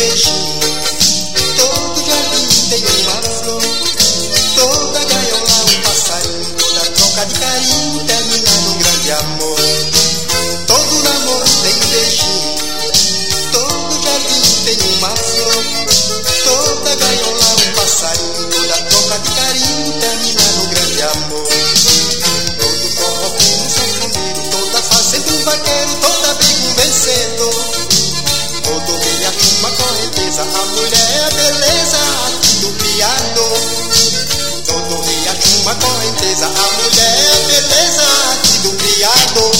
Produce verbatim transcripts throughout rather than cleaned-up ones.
beijinho, todo jardim tem uma flor, toda gaiola um passarinho, toda troca de carinho termina num grande amor. Todo namoro tem um beijinho, todo jardim tem uma flor, toda gaiola um passarinho, toda troca de carinho termina num grande amor. Todo forró tem um sanfoneiro, toda fazenda um vaqueiro, toda briga um vencedor. Todo riacho uma correnteza, a mulher é a beleza aqui do Criador. Todo riacho uma correnteza, a mulher é a beleza aqui do Criador.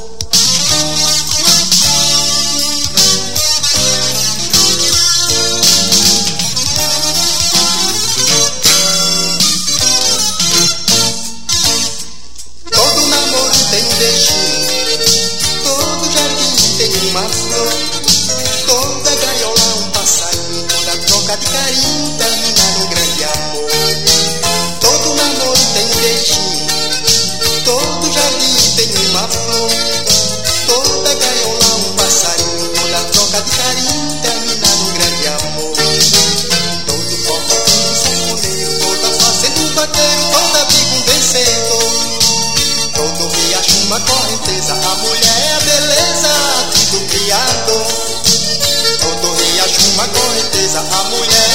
Todo namoro tem um beijinho, todo jardim tem uma flor, toda gaiola um passarinho, toda troca de carinho termina num grande amor. Todo namoro tem um beijinho, todo jardim tem uma flor, toda gaiola um passarinho, toda troca de carinho termina num grande amor. Todo forró tem um sanfoneiro, toda fazenda um vaqueiro, toda briga um vencedor. Todo riacho uma correnteza, a mulher é a beleza aqui do Criador. Todo riacho uma correnteza, a mulher